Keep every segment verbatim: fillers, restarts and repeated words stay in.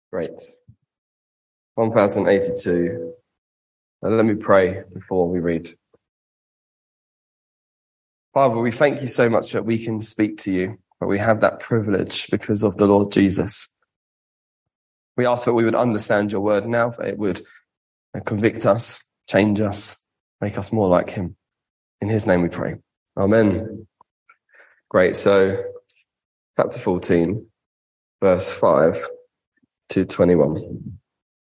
Great. one thousand eighty-two. Now let me pray before we read. Father, we thank you so much that we can speak to you, that we have that privilege because of the Lord Jesus. We ask that we would understand your word now, that it would convict us, change us, make us more like him. In his name we pray. Amen. Great. So, chapter fourteen, verse five to twenty-one.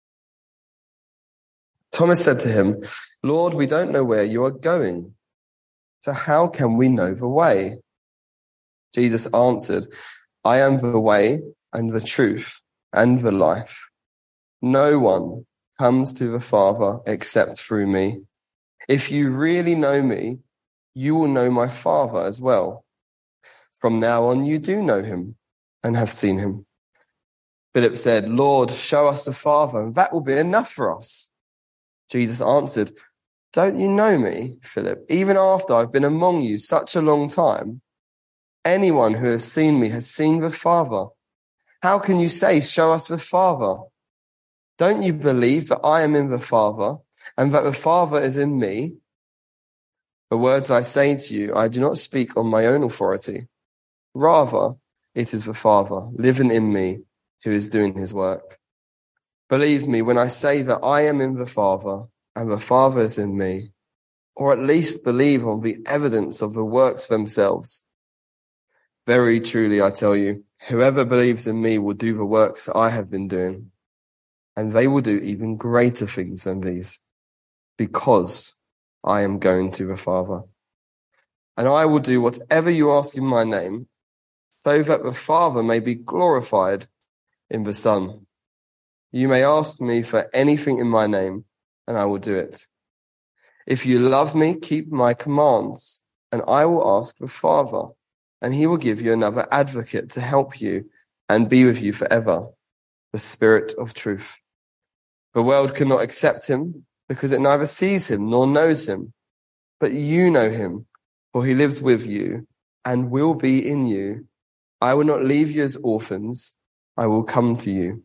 Thomas said to him, Lord, we don't know where you are going, so how can we know the way? Jesus answered, I am the way and the truth and the life. No one comes to the Father except through me. If you really know me, you will know my Father as well. From now on, you do know him and have seen him. Philip said, Lord, show us the Father, and that will be enough for us. Jesus answered, don't you know me, Philip, even after I've been among you such a long time? Anyone who has seen me has seen the Father. How can you say, show us the Father? Don't you believe that I am in the Father and that the Father is in me? The words I say to you, I do not speak on my own authority. Rather, it is the Father living in me who is doing his work. Believe me when I say that I am in the Father and the Father is in me, or at least believe on the evidence of the works themselves. Very truly, I tell you, whoever believes in me will do the works I have been doing, and they will do even greater things than these, because I am going to the Father. And I will do whatever you ask in my name, so that the Father may be glorified in the Son. You may ask me for anything in my name, and I will do it. If you love me, keep my commands, and I will ask the Father, and he will give you another advocate to help you and be with you forever, the Spirit of truth. The world cannot accept him because it neither sees him nor knows him, but you know him, for he lives with you and will be in you. I will not leave you as orphans. I will come to you.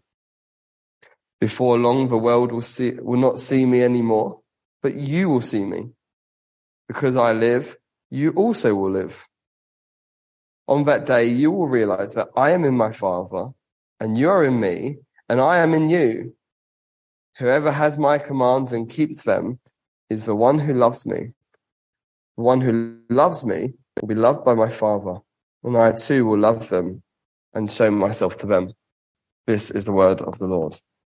Before long, the world will see, will not see me anymore, but you will see me. Because I live, you also will live. On that day, you will realize that I am in my Father, and you are in me, and I am in you. Whoever has my commands and keeps them is the one who loves me. The one who loves me will be loved by my Father, and I too will love them and show myself to them. This is the word of the Lord.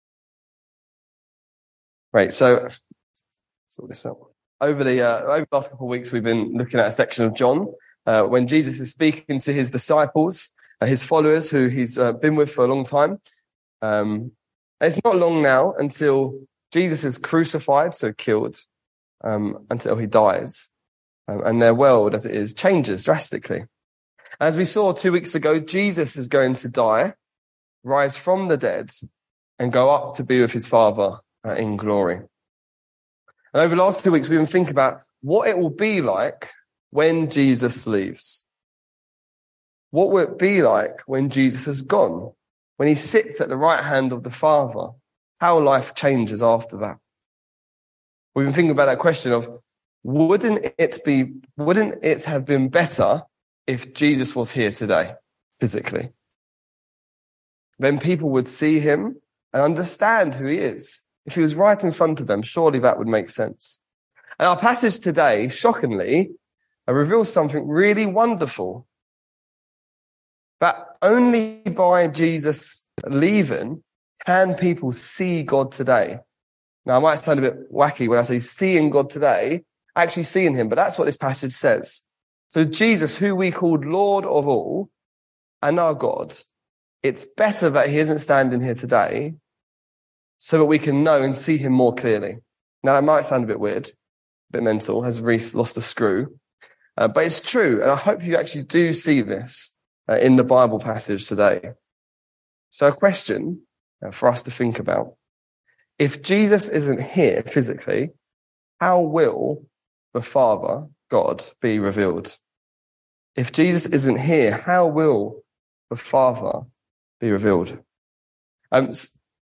Right, so sort this out. Over the uh, over the last couple of weeks, we've been looking at a section of John uh, when Jesus is speaking to his disciples, uh, his followers, who he's uh, been with for a long time. Um, it's not long now until Jesus is crucified, so killed, um, until he dies, um, and their world, as it is, changes drastically. As we saw two weeks ago, Jesus is going to die, rise from the dead, and go up to be with his Father uh, in glory. And over the last two weeks, we've been thinking about what it will be like when Jesus leaves. What will it be like when Jesus is gone? When he sits at the right hand of the Father? How life changes after that? We've been thinking about that question of, wouldn't it be, wouldn't it have been better if Jesus was here today, physically? Then people would see him and understand who he is. If he was right in front of them, surely that would make sense. And our passage today, shockingly, reveals something really wonderful. That only by Jesus leaving can people see God today. Now, I might sound a bit wacky when I say seeing God today, actually seeing him, but that's what this passage says. So Jesus, who we called Lord of all and our God, it's better that he isn't standing here today so that we can know and see him more clearly. Now, that might sound a bit weird, a bit mental. Has Reese lost a screw? Uh, but it's true, and I hope you actually do see this uh, in the Bible passage today. So a question uh, for us to think about. If Jesus isn't here physically, how will the Father, God, be revealed? If Jesus isn't here, how will the Father be revealed? Um,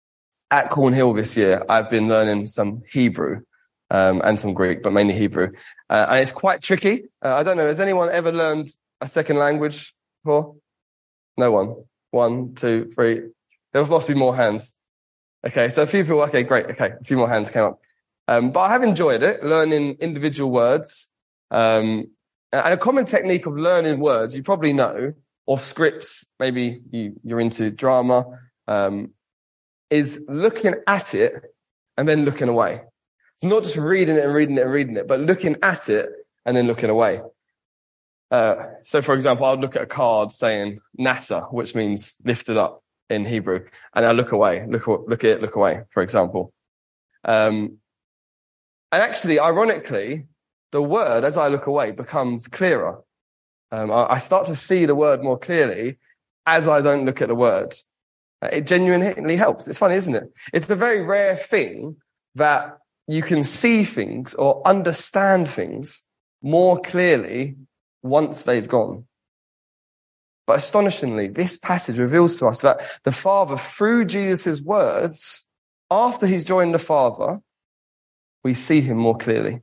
At Cornhill this year, I've been learning some Hebrew um, and some Greek, but mainly Hebrew. Uh, and it's quite tricky. Uh, I don't know, has anyone ever learned a second language before? No one. One, two, three. There must be more hands. Okay, so a few people, okay, great. Okay, a few more hands came up. Um, but I have enjoyed it, learning individual words. Um, and a common technique of learning words, you probably know, or scripts, maybe you, you're into drama, um, is looking at it and then looking away. It's not just reading it and reading it and reading it, but looking at it and then looking away. Uh, so, for example, I'll look at a card saying NASA, which means lifted up in Hebrew, and I look away, look, look at it, look away, for example. Um, and actually, ironically, the word, as I look away, becomes clearer. Um, I, I start to see the word more clearly as I don't look at the word. It genuinely helps. It's funny, isn't it? It's a very rare thing that you can see things or understand things more clearly once they've gone. But astonishingly, this passage reveals to us that the Father, through Jesus' words, after he's joined the Father, we see him more clearly.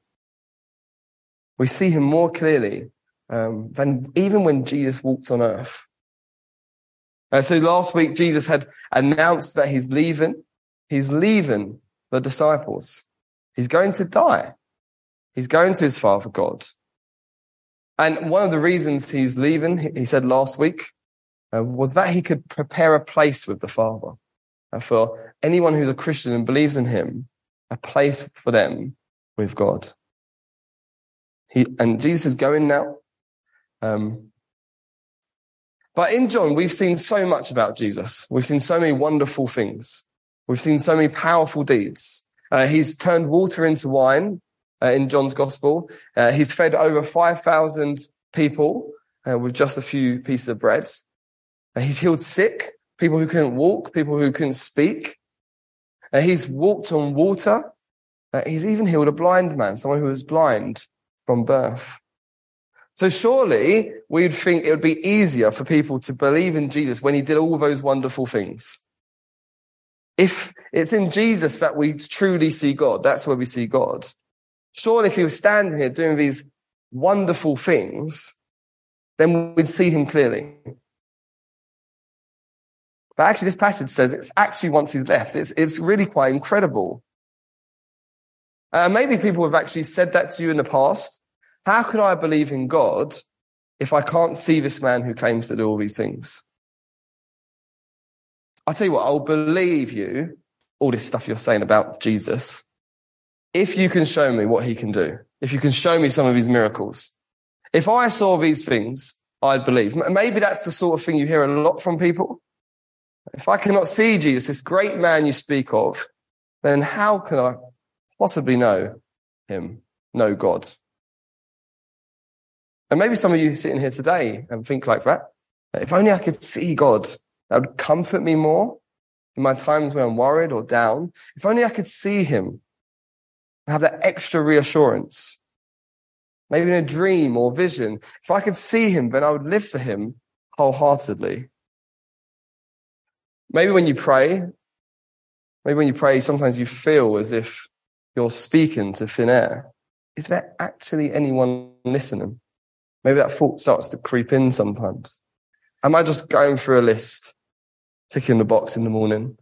We see him more clearly um, than even when Jesus walked on earth. Uh, so last week, Jesus had announced that he's leaving. He's leaving the disciples. He's going to die. He's going to his Father God. And one of the reasons he's leaving, he said last week, uh, was that he could prepare a place with the Father. Uh, for anyone who's a Christian and believes in him, a place for them with God. He, and Jesus is going now. Um, But in John, we've seen so much about Jesus. We've seen so many wonderful things. We've seen so many powerful deeds. Uh, he's turned water into wine uh, in John's gospel. Uh, he's fed over five thousand people uh, with just a few pieces of bread. Uh, he's healed sick, people who couldn't walk, people who couldn't speak. Uh, he's walked on water. Uh, he's even healed a blind man, someone who was blind from birth. So surely we'd think it would be easier for people to believe in Jesus when he did all those wonderful things. If it's in Jesus that we truly see God, that's where we see God. Surely if he was standing here doing these wonderful things, then we'd see him clearly. But actually this passage says it's actually once he's left. It's, it's really quite incredible. Uh, maybe people have actually said that to you in the past. How could I believe in God if I can't see this man who claims to do all these things? I'll tell you what, I'll believe you, all this stuff you're saying about Jesus, if you can show me what he can do, if you can show me some of his miracles. If I saw these things, I'd believe. Maybe that's the sort of thing you hear a lot from people. If I cannot see Jesus, this great man you speak of, then how can I possibly know him, know God? And maybe some of you sitting here today and think like that. If only I could see God, that would comfort me more in my times when I'm worried or down. If only I could see him and have that extra reassurance. Maybe in a dream or vision. If I could see him, then I would live for him wholeheartedly. Maybe when you pray, maybe when you pray, sometimes you feel as if you're speaking to thin air. Is there actually anyone listening? Maybe that thought starts to creep in sometimes. Am I just going through a list, ticking the box in the morning?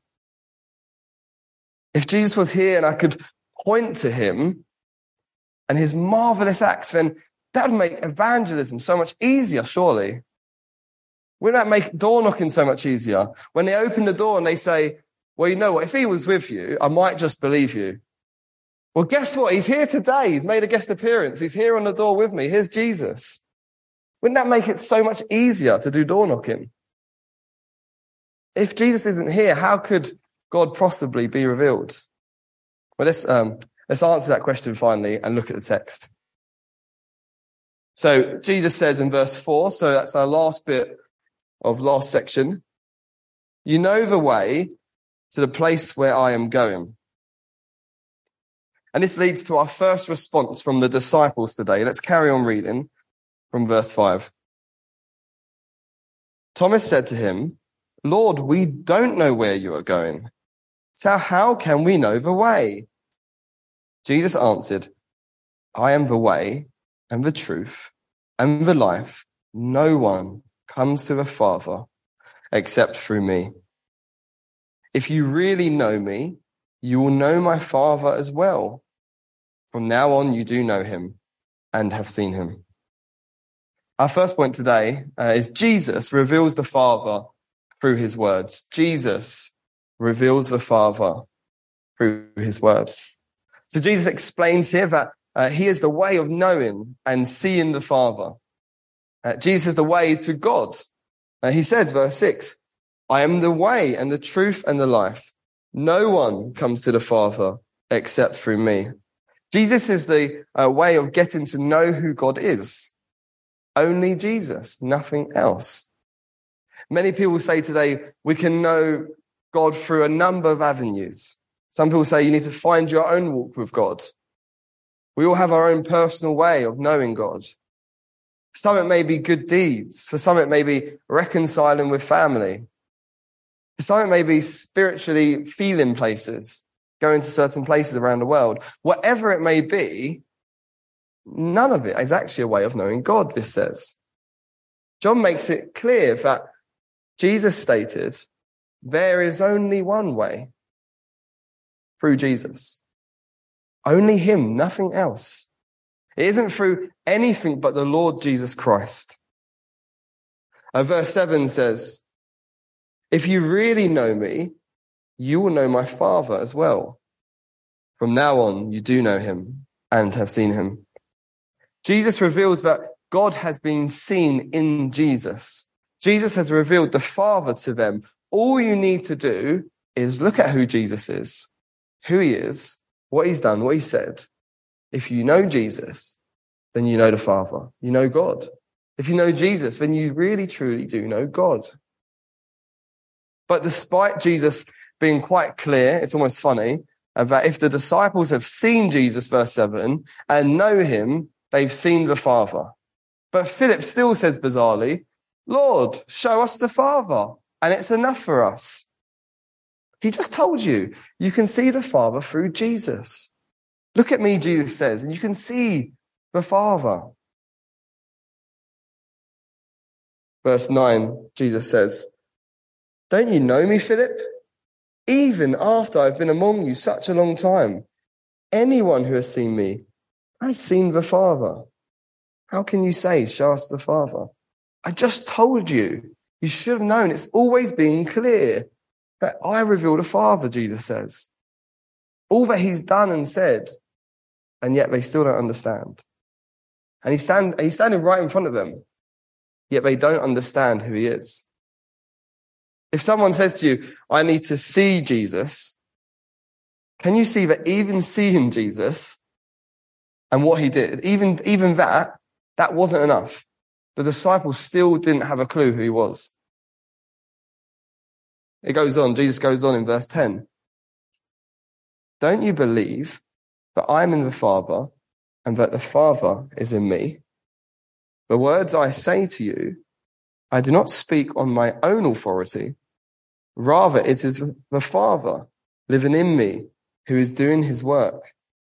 If Jesus was here and I could point to him and his marvelous acts, then that would make evangelism so much easier, surely. Wouldn't that make door knocking so much easier? When they open the door and they say, well, you know what, if he was with you, I might just believe you. Well, guess what? He's here today. He's made a guest appearance. He's here on the door with me. Here's Jesus. Wouldn't that make it so much easier to do door knocking? If Jesus isn't here, how could God possibly be revealed? Well, let's, um, let's answer that question finally and look at the text. So Jesus says in verse four, so that's our last bit of last section. You know the way to the place where I am going. And this leads to our first response from the disciples today. Let's carry on reading from verse five. Thomas said to him, Lord, we don't know where you are going. So how can we know the way? Jesus answered, I am the way and the truth and the life. No one comes to the Father except through me. If you really know me, you will know my Father as well. From now on, you do know him and have seen him. Our first point today uh, is Jesus reveals the Father through his words. Jesus reveals the Father through his words. So Jesus explains here that uh, he is the way of knowing and seeing the Father. Uh, Jesus is the way to God. Uh, he says, verse six, I am the way and the truth and the life. No one comes to the Father except through me. Jesus is the uh, way of getting to know who God is. Only Jesus, nothing else. Many people say today we can know God through a number of avenues. Some people say you need to find your own walk with God. We all have our own personal way of knowing God. For some it may be good deeds. For some it may be reconciling with family. For some it may be spiritually feeling places, going to certain places around the world. Whatever it may be, none of it is actually a way of knowing God, this says. John makes it clear that Jesus stated, there is only one way, through Jesus. Only him, nothing else. It isn't through anything but the Lord Jesus Christ. Uh, verse seven says, if you really know me, you will know my Father as well. From now on, you do know him and have seen him. Jesus reveals that God has been seen in Jesus. Jesus has revealed the Father to them. All you need to do is look at who Jesus is, who he is, what he's done, what he said. If you know Jesus, then you know the Father. You know God. If you know Jesus, then you really, truly do know God. But despite Jesus being quite clear, it's almost funny, that if the disciples have seen Jesus, verse seven, and know him, they've seen the Father. But Philip still says bizarrely, Lord, show us the Father, and it's enough for us. He just told you, you can see the Father through Jesus. Look at me, Jesus says, and you can see the Father. Verse nine, Jesus says, don't you know me, Philip? Even after I've been among you such a long time, anyone who has seen me has seen the Father. How can you say, show us the Father? I just told you. You should have known. It's always been clear that I reveal the Father, Jesus says. All that he's done and said, and yet they still don't understand. And he's, stand, he's standing right in front of them, yet they don't understand who he is. If someone says to you, I need to see Jesus, can you see that even seeing Jesus and what he did, even, even that, that wasn't enough? The disciples still didn't have a clue who he was. It goes on, Jesus goes on in verse ten. Don't you believe that I am in the Father and that the Father is in me? The words I say to you, I do not speak on my own authority. Rather, it is the Father living in me who is doing his work.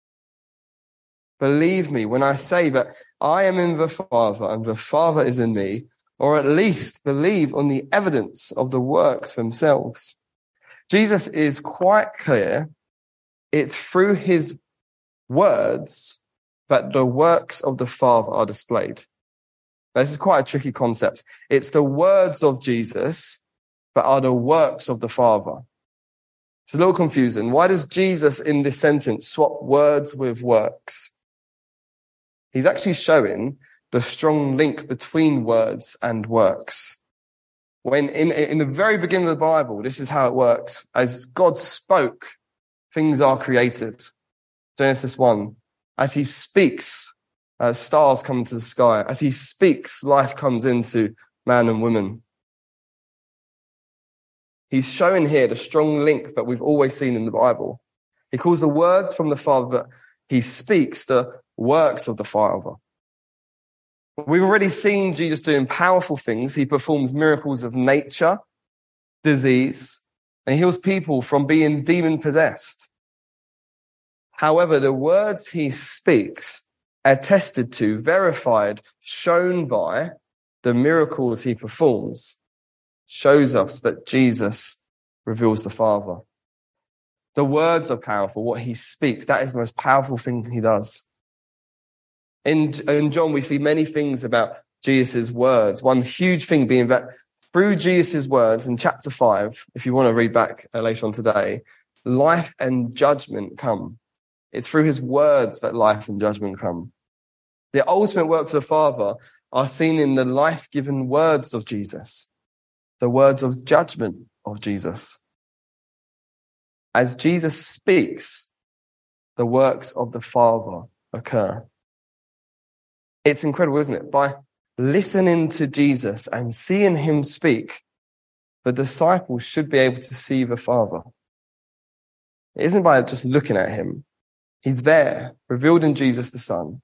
Believe me when I say that I am in the Father and the Father is in me, or at least believe on the evidence of the works themselves. Jesus is quite clear. It's through his words that the works of the Father are displayed. Now, this is quite a tricky concept. It's the words of Jesus that are the works of the Father. It's a little confusing. Why does Jesus in this sentence swap words with works? He's actually showing the strong link between words and works. When in, in the very beginning of the Bible, this is how it works. As God spoke, things are created. Genesis one. As he speaks, uh, stars come into the sky. As he speaks, life comes into man and woman. He's showing here the strong link that we've always seen in the Bible. He calls the words from the Father, but he speaks the works of the Father. We've already seen Jesus doing powerful things. He performs miracles of nature, disease, and he heals people from being demon-possessed. However, the words he speaks, attested to, verified, shown by the miracles he performs, shows us that Jesus reveals the Father. The words are powerful. What he speaks, that is the most powerful thing he does. In, in John, we see many things about Jesus' words. One huge thing being that through Jesus' words in chapter five, if you want to read back uh, later on today, life and judgment come. It's through his words that life and judgment come. The ultimate works of the Father are seen in the life-given words of Jesus, the words of judgment of Jesus. As Jesus speaks, the works of the Father occur. It's incredible, isn't it? By listening to Jesus and seeing him speak, the disciples should be able to see the Father. It isn't by just looking at him. He's there, revealed in Jesus the Son.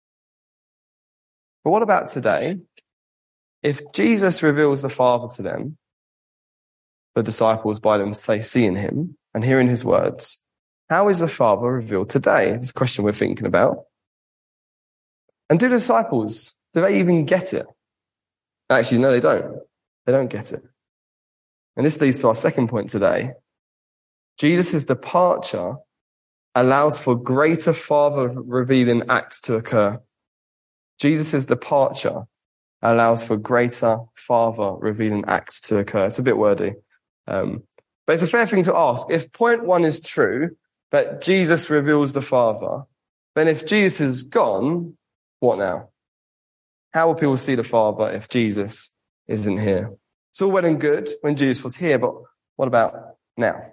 But what about today? If Jesus reveals the Father to them, the disciples by them say seeing him and hearing his words, how is the Father revealed today? This is a question we're thinking about. And do the disciples, do they even get it? Actually, no, they don't. They don't get it. And this leads to our second point today. Jesus' departure allows for greater Father revealing acts to occur. Jesus' departure allows for greater Father revealing acts to occur. It's a bit wordy. Um, but it's a fair thing to ask. If point one is true, that Jesus reveals the Father, then if Jesus is gone, what now? How will people see the Father if Jesus isn't here? It's all well and good when Jesus was here, but what about now?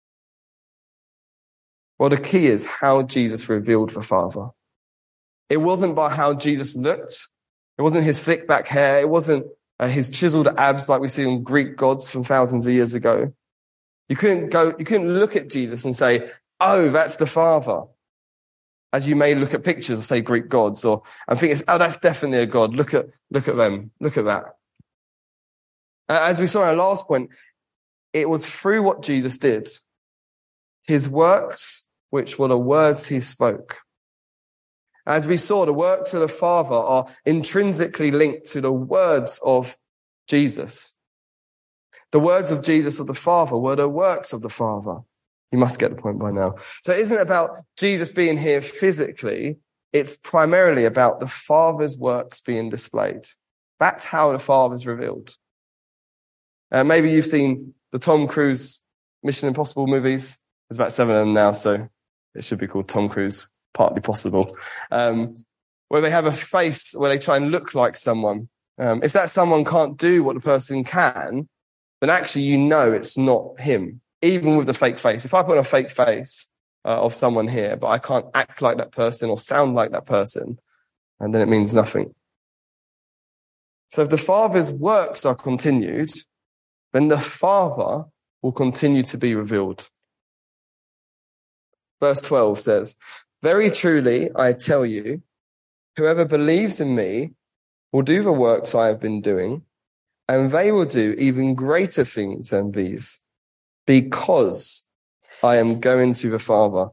Well, the key is how Jesus revealed the Father. It wasn't by how Jesus looked. It wasn't his slick back hair. It wasn't uh, his chiseled abs like we see in Greek gods from thousands of years ago. You couldn't go, you couldn't look at Jesus and say, oh, that's the Father. As you may look at pictures of, say, Greek gods, or and think, oh, that's definitely a god. Look at, look at them. Look at that. Uh, as we saw in our last point, it was through what Jesus did, his works, which were the words he spoke. As we saw, the works of the Father are intrinsically linked to the words of Jesus. The words of Jesus of the Father were the works of the Father. You must get the point by now. So it isn't about Jesus being here physically. It's primarily about the Father's works being displayed. That's how the Father's revealed. Uh, maybe you've seen the Tom Cruise Mission Impossible movies. There's about seven of them now, so it should be called Tom Cruise Partly Possible. Um, where they have a face where they try and look like someone. Um, if that someone can't do what the person can, then actually you know it's not him. Even with the fake face. If I put on a fake face uh, of someone here, but I can't act like that person or sound like that person, and then it means nothing. So if the Father's works are continued, then the Father will continue to be revealed. Verse twelve says, very truly, I tell you, whoever believes in me will do the works I have been doing, and they will do even greater things than these, because I am going to the Father.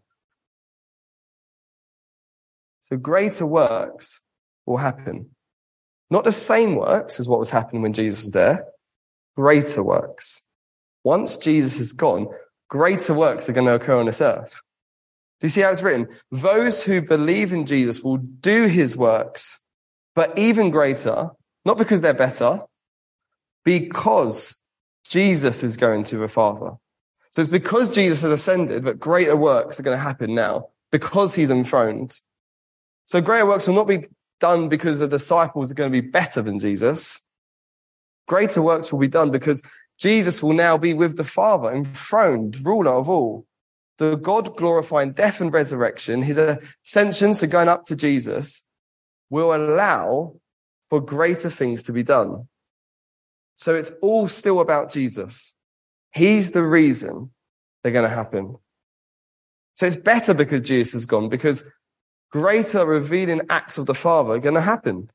So greater works will happen. Not the same works as what was happening when Jesus was there. Greater works. Once Jesus is gone, greater works are going to occur on this earth. Do you see how it's written? Those who believe in Jesus will do his works, but even greater, not because they're better, because Jesus is going to the Father. So it's because Jesus has ascended that greater works are going to happen now, because he's enthroned. So greater works will not be done because the disciples are going to be better than Jesus. Greater works will be done because Jesus will now be with the Father, enthroned, ruler of all. The God glorifying death and resurrection, his ascension, so going up to Jesus, will allow for greater things to be done. So it's all still about Jesus. He's the reason they're going to happen. So it's better because Jesus is gone, because greater revealing acts of the Father are going to happen.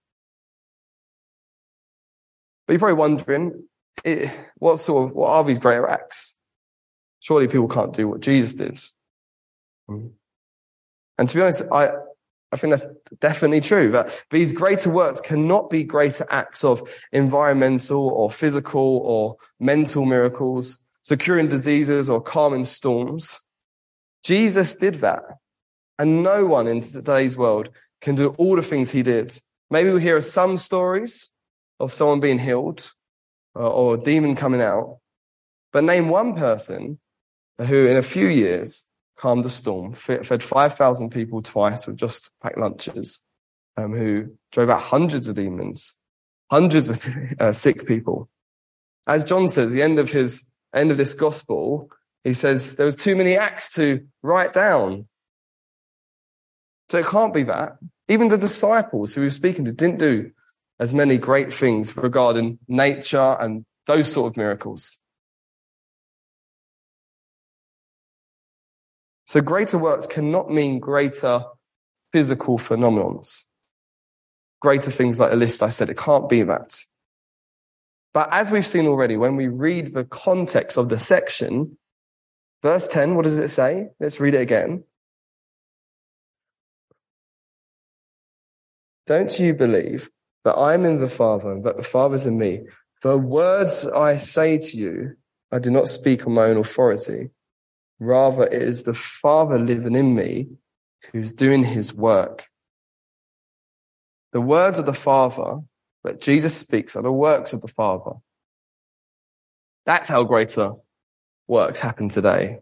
But you're probably wondering, it, what sort of, what are these greater acts? Surely people can't do what Jesus did. And to be honest, I, I think that's definitely true. But these greater works cannot be greater acts of environmental or physical or mental miracles, securing diseases or calming storms. Jesus did that. And no one in today's world can do all the things he did. Maybe we hear some stories of someone being healed or, or a demon coming out. But name one person who in a few years calmed a storm, fed five thousand people twice with just packed lunches, um, who drove out hundreds of demons, hundreds of uh, sick people. As John says, the end of his end of this gospel, he says there was too many acts to write down. So it can't be that. Even the disciples who he was speaking to didn't do as many great things regarding nature and those sort of miracles. So greater works cannot mean greater physical phenomenons. Greater things like the list I said, it can't be that. But as we've seen already, when we read the context of the section, verse ten, what does it say? Let's read it again. Don't you believe that I am in the Father and that the Father is in me? The words I say to you, I do not speak on my own authority. Rather, it is the Father living in me who's doing his work. The words of the Father that Jesus speaks are the works of the Father. That's how greater works happen today.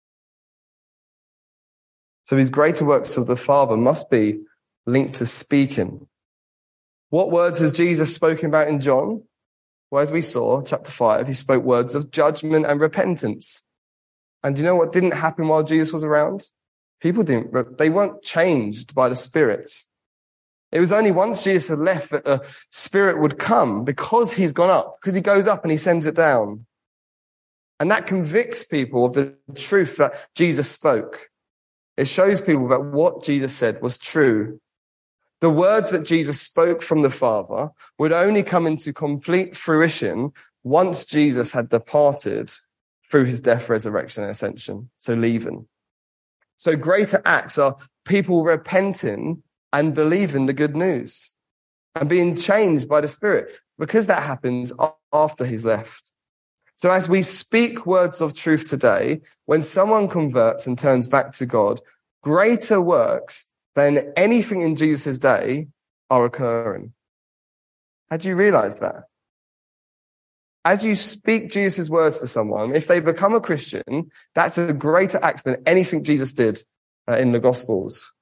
So these greater works of the Father must be linked to speaking. What words has Jesus spoken about in John? Well, as we saw, chapter five, he spoke words of judgment and repentance. And do you know what didn't happen while Jesus was around? People didn't, they weren't changed by the Spirit. It was only once Jesus had left that the Spirit would come, because he's gone up, because he goes up and he sends it down. And that convicts people of the truth that Jesus spoke. It shows people that what Jesus said was true. The words that Jesus spoke from the Father would only come into complete fruition once Jesus had departed through his death, resurrection, and ascension. So leaving. So greater acts are people repenting and believing the good news and being changed by the Spirit, because that happens after he's left. So as we speak words of truth today, when someone converts and turns back to God, greater works than anything in Jesus' day are occurring. Had you realized that? As you speak Jesus' words to someone, if they become a Christian, that's a greater act than anything Jesus did uh, in the Gospels.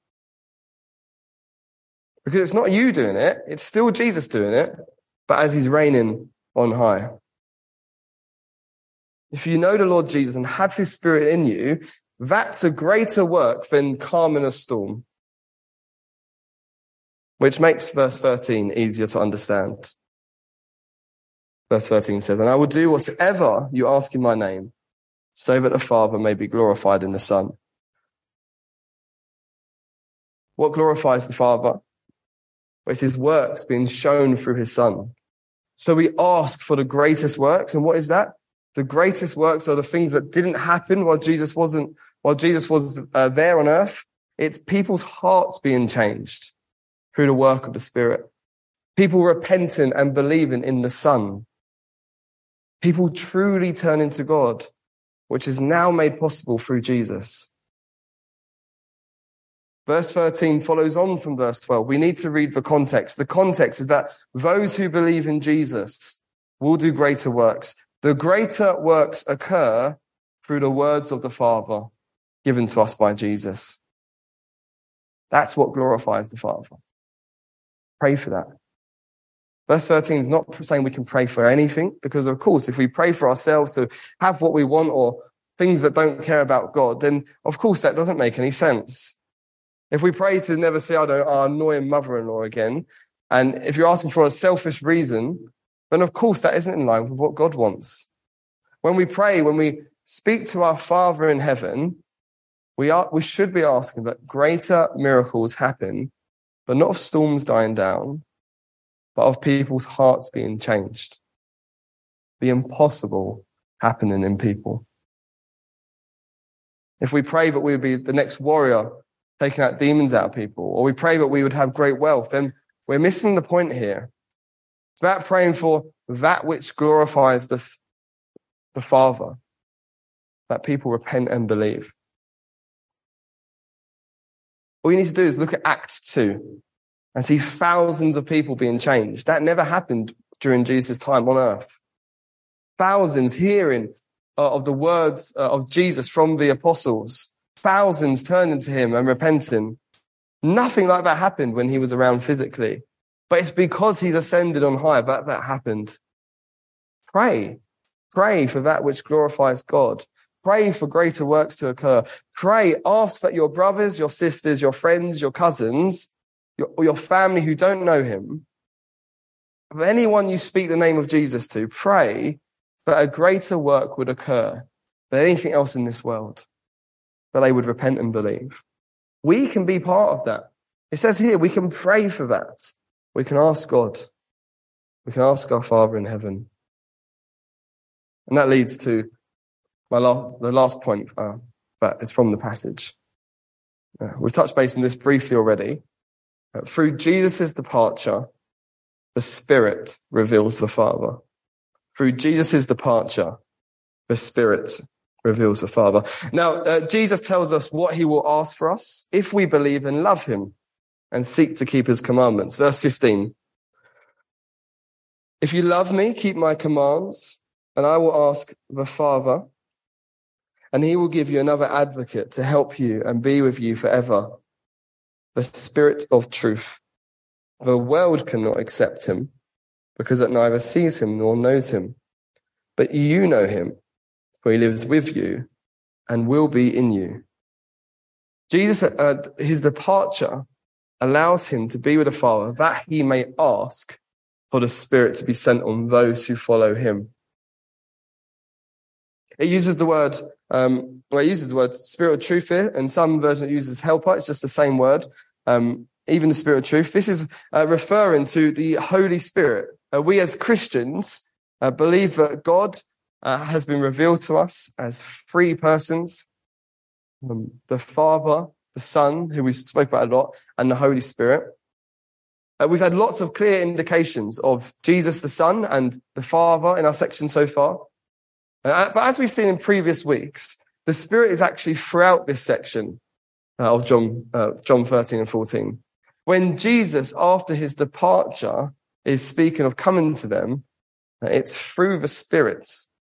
Because it's not you doing it, it's still Jesus doing it, but as he's reigning on high. If you know the Lord Jesus and have his Spirit in you, that's a greater work than calming a storm. Which makes verse thirteen easier to understand. Verse thirteen says, and I will do whatever you ask in my name, so that the Father may be glorified in the Son. What glorifies the Father? Well, it's his works being shown through his Son. So we ask for the greatest works. And what is that? The greatest works are the things that didn't happen while Jesus wasn't, while Jesus was uh, there on earth. It's people's hearts being changed through the work of the Spirit. People repenting and believing in the Son. People truly turning to God, which is now made possible through Jesus. Verse thirteen follows on from verse twelve. We need to read the context. The context is that those who believe in Jesus will do greater works. The greater works occur through the words of the Father given to us by Jesus. That's what glorifies the Father. Pray for that. Verse thirteen is not saying we can pray for anything, because of course, if we pray for ourselves to have what we want or things that don't care about God, then of course that doesn't make any sense. If we pray to never see our, our annoying mother-in-law again, and if you're asking for a selfish reason, then of course that isn't in line with what God wants. When we pray, when we speak to our Father in heaven, we are, we should be asking that greater miracles happen, but not of storms dying down, but of people's hearts being changed. The impossible happening in people. If we pray that we would be the next warrior taking out demons out of people, or we pray that we would have great wealth, then we're missing the point here. It's about praying for that which glorifies the, the Father, that people repent and believe. All you need to do is look at Acts two and see thousands of people being changed. That never happened during Jesus' time on earth. Thousands hearing uh, of the words uh, of Jesus from the apostles. Thousands turning to him and repenting. Nothing like that happened when he was around physically. But it's because he's ascended on high that that happened. Pray. Pray for that which glorifies God. Pray for greater works to occur. Pray, ask that your brothers, your sisters, your friends, your cousins, your, or your family who don't know him, of anyone you speak the name of Jesus to, pray that a greater work would occur than anything else in this world, that they would repent and believe. We can be part of that. It says here, we can pray for that. We can ask God. We can ask our Father in heaven. And that leads to my last, the last point uh, that is from the passage. Uh, we've touched base on this briefly already. Uh, through Jesus' departure, the Spirit reveals the Father. Through Jesus' departure, the Spirit reveals the Father. Now, uh, Jesus tells us what he will ask for us if we believe and love him and seek to keep his commandments. Verse fifteen. If you love me, keep my commands, and I will ask the Father, and he will give you another advocate to help you and be with you forever, the Spirit of truth. The world cannot accept him because it neither sees him nor knows him. But you know him, for he lives with you and will be in you. Jesus, uh, his departure allows him to be with the Father that he may ask for the Spirit to be sent on those who follow him. It uses the word, um, well, it uses the word Spirit of truth here, and some version uses helper. It's just the same word. Um, even the Spirit of truth. This is uh, referring to the Holy Spirit. Uh, we as Christians uh, believe that God uh, has been revealed to us as three persons. Um, the Father, the Son, who we spoke about a lot, and the Holy Spirit. Uh, we've had lots of clear indications of Jesus the Son and the Father in our section so far. Uh, but as we've seen in previous weeks, the Spirit is actually throughout this section uh, of John, uh, John thirteen and fourteen. When Jesus, after his departure, is speaking of coming to them, uh, it's through the Spirit.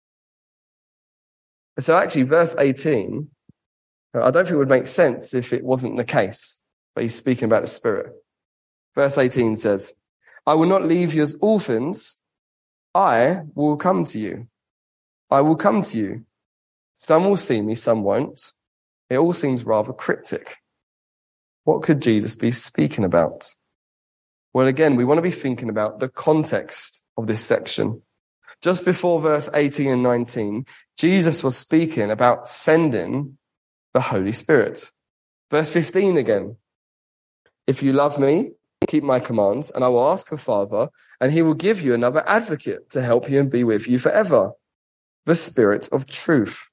So actually, verse eighteen, uh, I don't think it would make sense if it wasn't the case, but he's speaking about the Spirit. Verse eighteen says, I will not leave you as orphans. I will come to you. I will come to you. Some will see me, some won't. It all seems rather cryptic. What could Jesus be speaking about? Well, again, we want to be thinking about the context of this section. Just before verse eighteen and nineteen, Jesus was speaking about sending the Holy Spirit. Verse fifteen again. If you love me, keep my commands, and I will ask the Father, and he will give you another advocate to help you and be with you forever. The Spirit of truth.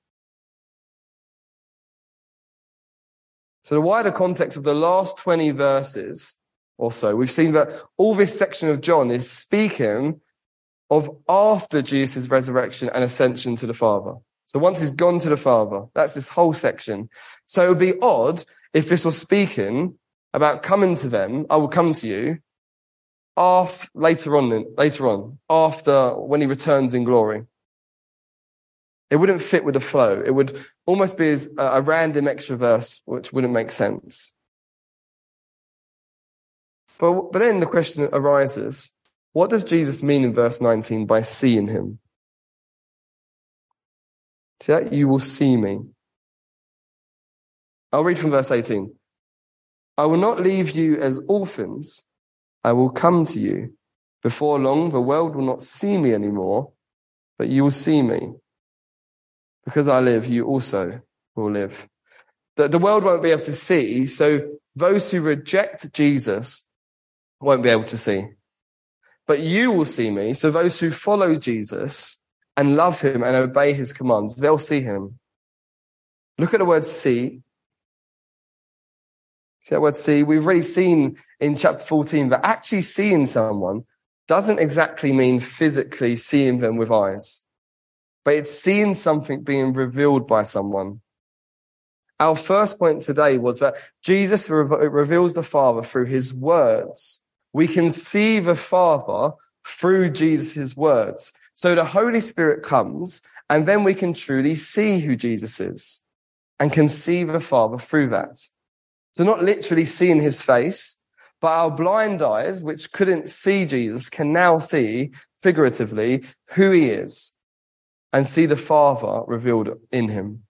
So the wider context of the last twenty verses or so, we've seen that all this section of John is speaking of after Jesus' resurrection and ascension to the Father. So once he's gone to the Father, that's this whole section. So it would be odd if this was speaking about coming to them, I will come to you, after, later on, later on, after when he returns in glory. It wouldn't fit with the flow. It would almost be as a random extra verse, which wouldn't make sense. But, but then the question arises, what does Jesus mean in verse nineteen by seeing him? See that? You will see me. I'll read from verse eighteen. I will not leave you as orphans. I will come to you. Before long, the world will not see me anymore, but you will see me. Because I live, you also will live. The, the world won't be able to see, so those who reject Jesus won't be able to see. But you will see me, so those who follow Jesus and love him and obey his commands, they'll see him. Look at the word see. See that word see? We've already seen in chapter fourteen that actually seeing someone doesn't exactly mean physically seeing them with eyes, but it's seeing something being revealed by someone. Our first point today was that Jesus re- reveals the Father through his words. We can see the Father through Jesus' words. So the Holy Spirit comes, and then we can truly see who Jesus is and can see the Father through that. So not literally seeing his face, but our blind eyes, which couldn't see Jesus, can now see figuratively who he is and see the Father revealed in him.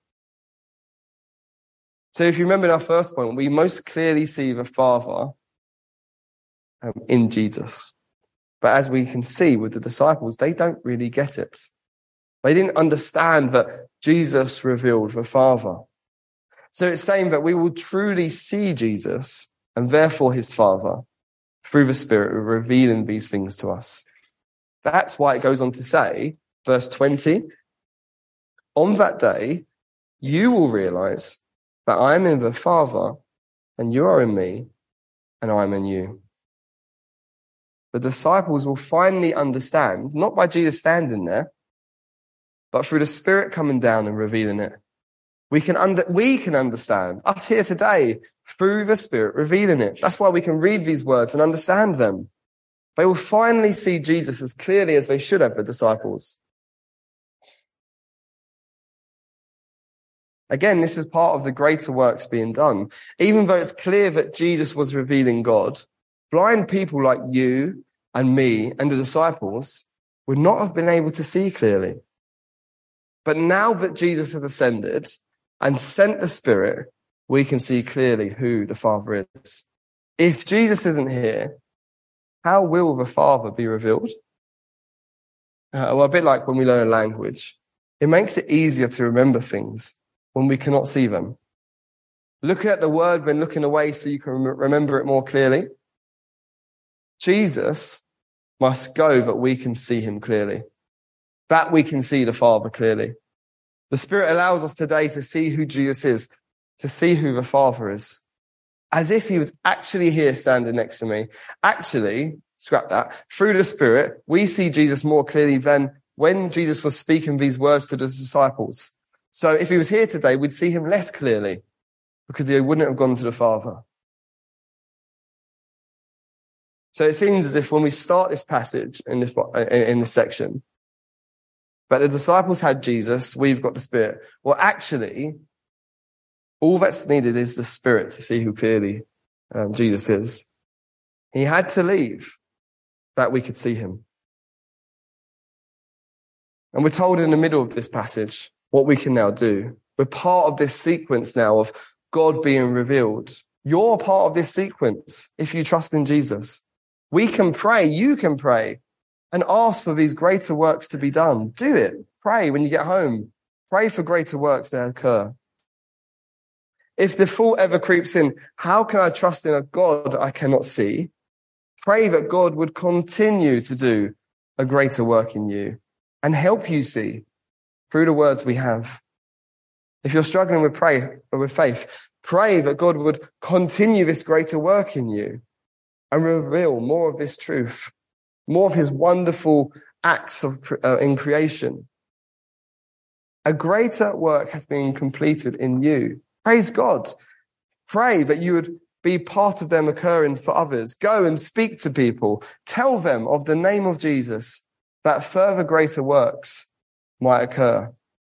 So if you remember in our first point, we most clearly see the Father um, in Jesus. But as we can see with the disciples, they don't really get it. They didn't understand that Jesus revealed the Father. So it's saying that we will truly see Jesus and therefore his Father through the Spirit revealing these things to us. That's why it goes on to say, verse twenty, on that day, you will realize that I am in the Father and you are in me and I am in you. The disciples will finally understand, not by Jesus standing there, but through the Spirit coming down and revealing it. We can under, we can understand, us here today, through the Spirit revealing it. That's why we can read these words and understand them. They will finally see Jesus as clearly as they should have, the disciples. Again, this is part of the greater works being done. Even though it's clear that Jesus was revealing God, blind people like you and me and the disciples would not have been able to see clearly. But now that Jesus has ascended and sent the Spirit, we can see clearly who the Father is. If Jesus isn't here, how will the Father be revealed? Uh, well, a bit like when we learn a language. It makes it easier to remember things when we cannot see them. Looking at the word when looking away so you can remember it more clearly. Jesus must go that we can see him clearly. That we can see the Father clearly. The Spirit allows us today to see who Jesus is, to see who the Father is, as if he was actually here standing next to me. Actually, scrap that, through the Spirit, we see Jesus more clearly than when Jesus was speaking these words to the disciples. So if he was here today, we'd see him less clearly because he wouldn't have gone to the Father. So it seems as if when we start this passage in this, in this section, but the disciples had Jesus, we've got the Spirit. Well, actually, all that's needed is the Spirit to see who clearly um, Jesus is. He had to leave that we could see him. And we're told in the middle of this passage what we can now do. We're part of this sequence now of God being revealed. You're part of this sequence if you trust in Jesus. We can pray, you can pray, and ask for these greater works to be done. Do it. Pray when you get home. Pray for greater works to occur. If the thought ever creeps in, how can I trust in a God I cannot see? Pray that God would continue to do a greater work in you and help you see through the words we have. If you're struggling with pray or with faith, pray that God would continue this greater work in you and reveal more of this truth, more of his wonderful acts of uh, in creation. A greater work has been completed in you. Praise God. Pray that you would be part of them occurring for others. Go and speak to people. Tell them of the name of Jesus, that further greater works might occur.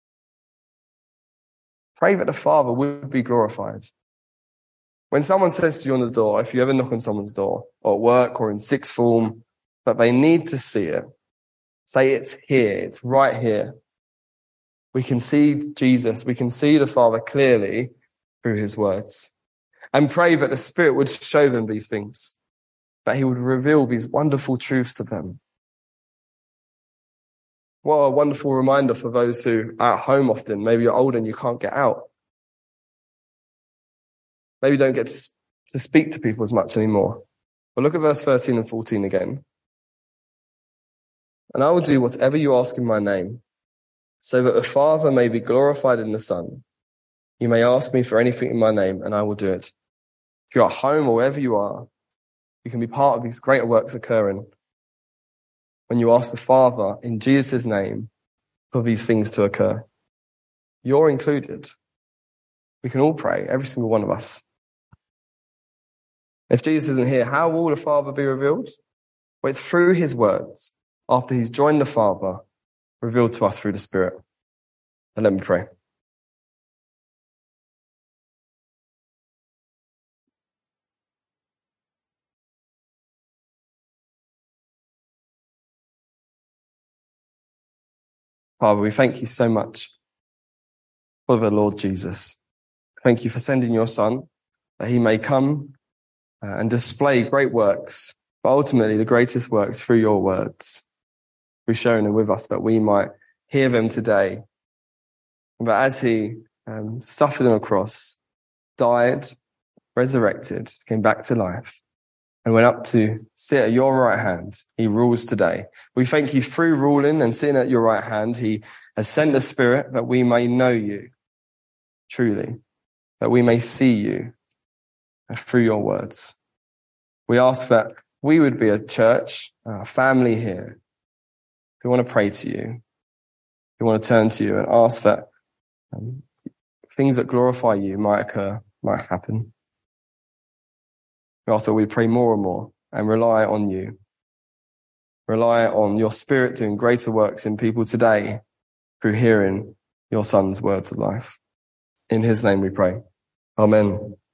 Pray that the Father would be glorified. When someone says to you on the door, if you ever knock on someone's door, or at work or in sixth form, that they need to see it, say it's here, it's right here. We can see Jesus, we can see the Father clearly through his words. And pray that the Spirit would show them these things, that he would reveal these wonderful truths to them. What a wonderful reminder for those who are at home often. Maybe you're old and you can't get out. Maybe you don't get to, to speak to people as much anymore. But look at verse thirteen and fourteen again. And I will do whatever you ask in my name, so that the Father may be glorified in the Son. You may ask me for anything in my name, and I will do it. If you're at home or wherever you are, you can be part of these greater works occurring when you ask the Father in Jesus' name for these things to occur. You're included. We can all pray, every single one of us. If Jesus isn't here, how will the Father be revealed? Well, it's through his words, after he's joined the Father, revealed to us through the Spirit. And let me pray. Father, we thank you so much for the Lord Jesus. Thank you for sending your Son, that he may come uh, and display great works, but ultimately the greatest works through your words, through sharing them with us, that we might hear them today. But as he um, suffered on a cross, died, resurrected, came back to life, and went up to sit at your right hand, he rules today. We thank you through ruling and sitting at your right hand, he has sent the Spirit that we may know you truly, that we may see you through your words. We ask that we would be a church, a family here, who want to pray to you, who want to turn to you and ask that um, things that glorify you might occur, might happen. We ask that we pray more and more and rely on you. Rely on your Spirit doing greater works in people today through hearing your Son's words of life. In his name we pray. Amen.